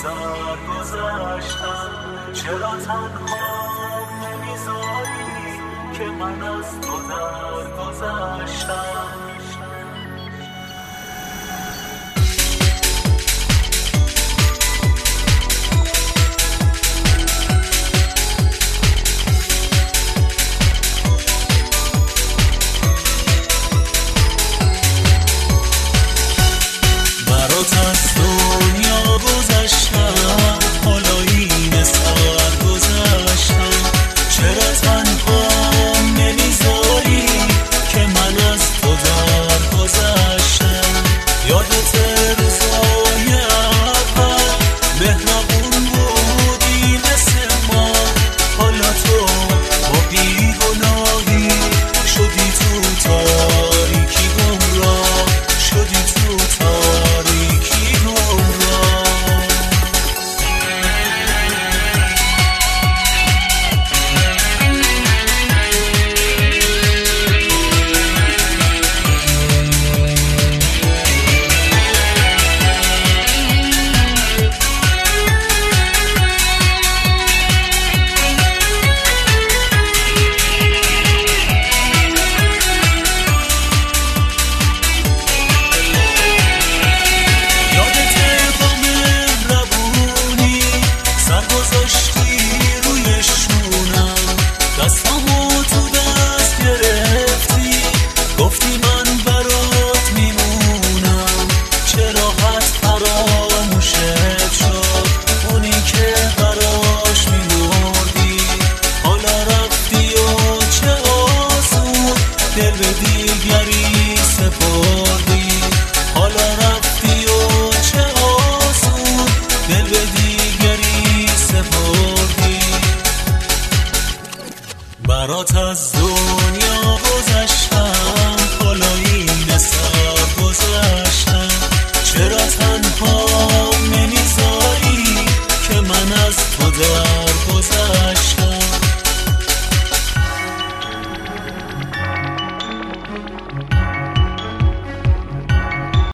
گذر گذشتم. چرا تنها نمیذاری که من از تو در گذشتم؟ از دنیا گذشتم، حالا این سر گذشتم. چرا تنها نمیذاری که من از تو در گذشتم؟ یادت روزای اول مهربون بودی مثل ما، حالا تو با بیگناهی شدی تو تاریکی گمراه، شدی تو تاریکی. دل به دیگری سپردی، حالا رفتی و چه آسون دل به دیگری سپردی. برات از دنیا گذشتم، حالا این سر گذشتم. چرا تنها نمیذاری که من از تو در گذشتم؟